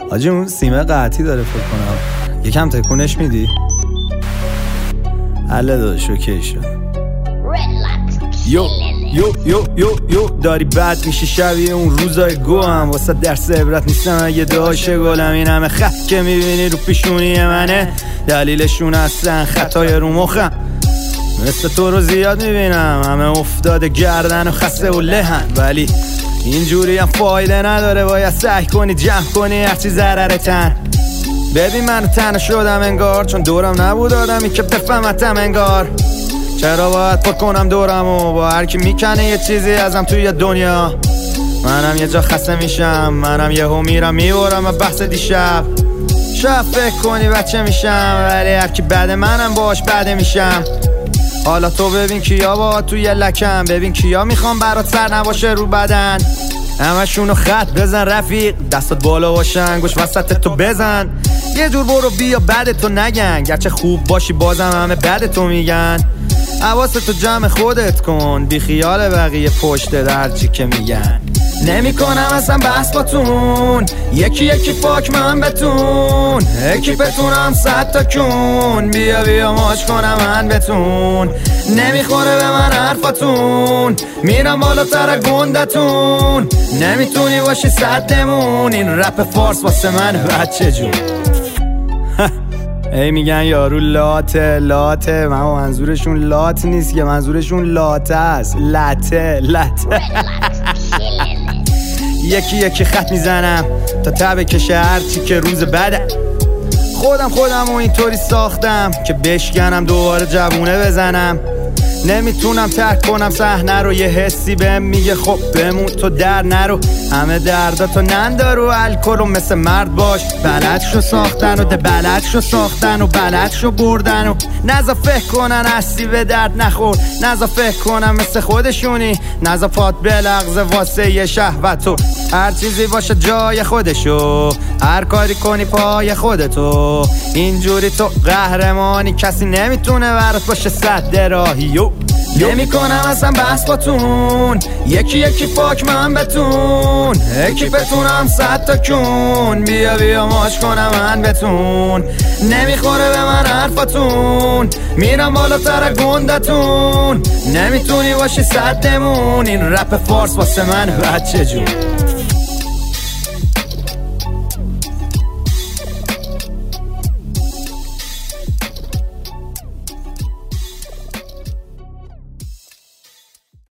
حاجی اون سیمه قطعی داره فکر کنم، یکم تکونش میدی؟ حله داداش اوکی شد. یو یو یو یو یو داری بد میشی شبیه اون روزای گو هم واسه درس عبرت نیستم اگه داشت گلم. این همه خط که میبینی رو پیشونی منه دلیلشون هستن خطای رو مخم. مثل تو رو زیاد میبینم همه افتاده گردن و خسته و لهن، ولی اینجوری هم فایده نداره، باید سعی کنی جمع کنی هرچی ضررتن. ببین من تنها شدم انگار، چون دورم نبود آدمی که بفهمتم انگار. چرا باید پر کنم دورمو با هر کی میکنه یه چیزی ازم توی دنیا. منم یه جا خسته میشم، منم یهو میرم میبرم و بحث دیشب. شاید فکر کنی بچه میشم، ولی هر کی بعد منم باش بده میشم. حالا تو ببین کیا با توی لکم، ببین کیا میخوام برات سر نباشه رو بدن. همشونو خط بزن رفیق، دستات بالا باشن گوش وسط تو بزن. یه جور برو بیا بعد تو نگن، گرچه خوب باشی بازم همه بعد تو میگن. حواستو جمع خودت کن، بی خیال بقیه پشت درچی که میگن. نمی کنم اصلا بحث باتون، یکی یکی پاک من بتون. یکی بتونم 100 تا کون، بیا بیا ماچ کنم من بتون. نمیخوره به من حرفاتون، میرم بالاتر گندتون. نمیتونی باشی صدمون، این رپ فارس واسه من بچه جون. ای میگن یارو لاته من منظورشون لات نیست که، منظورشون لاته است. لته یکی یکی خط میزنم تا تبه کشه هرچی که روز بعد. خودم و اینطوری ساختم که بشکنم دوباره جوونه بزنم. نمیتونم ترک کنم صحنه رو، یه حسی بهم میگه خب بمون تو در نرو. همه درداتو نندارو الکل و مثل مرد باش. بلد شو ساختن و بلد شو ساختن و بلد شو بردن و نزا فکر کنن هستی به درد نخور. نزا فکر کنن مثل خودشونی، نزا پات بلغزه واسه یه شهوتو. هر چیزی باشه جای خودشو، هر کاری کنی پای خودتو. اینجوری تو قهرمانی، کسی نمیتونه برات باشه صد راهیو. نمی کنم اصلا بحث باتون، یکی یکی پاک من بتون. یکی بتونم 100 تا کون، بیا بیا ماچ کنم من بتون. نمیخوره به من حرفاتون، میرم بالاتر گندتون. نمیتونی باشی صدمون، این رپ فارس واسه من بچه جون.